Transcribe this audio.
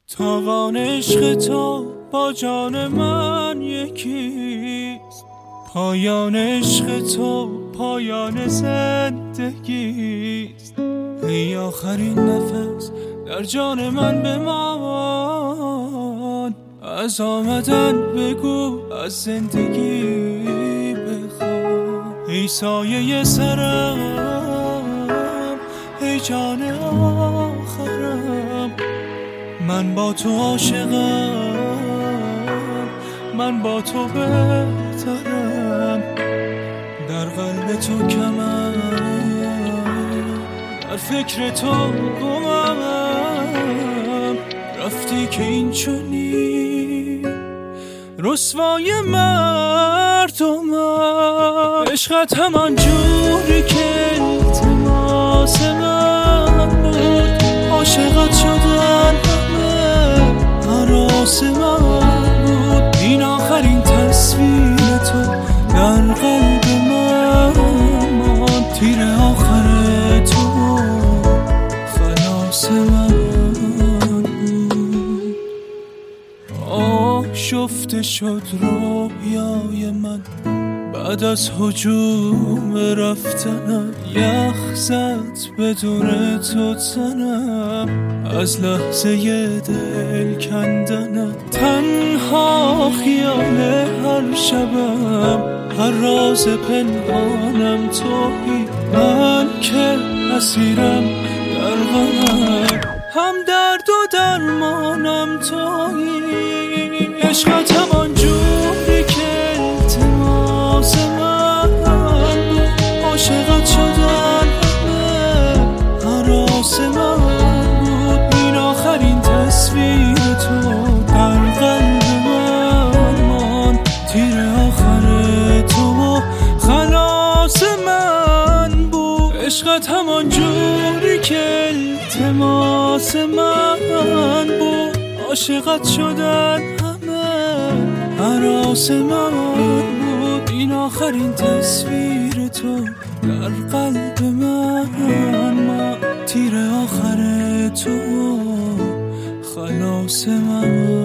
تاوان عشق تو با جان من یکیست، پایان عشق تو پایان زندگیست. ای آخرین نفس در جان من بمان، از آمدن بگو از زندگی بخواه. ای سایه سرم، ای جان آخرم، من با تو عاشقم، من با تو بهترم. در قلب تو کمم، در فکر تو گمم. رفتی که این چونی رسوای مردمم. عشقت همان جوری که التماس من بود، عاشقت شدن همه هراس من بود. این آخرین تصویر تو در قلب من ماند، تیر آخر تو خلاص من بود. آشفته شد رویای من بعد از هجوم رفتنم، یخ زد بدون تو تنم، از لحظه دل کندنم. تنها خیال هر شبم، هر راز پنهانم تویی. من که اسیرم در غمم، هم درد و درمانم تویی. عشقت همان جوری که التماس من بود، عاشقت شدن همه هراس من بود. این آخرین تصویر تو در قلب من ماند، تیر آخر تو خلاص من بود. عشقت همان جوری که التماس من بود، عاشقت شدن هراس من بود. این آخرین تصویر تو در قلب من، تیر آخر تو خلاص من.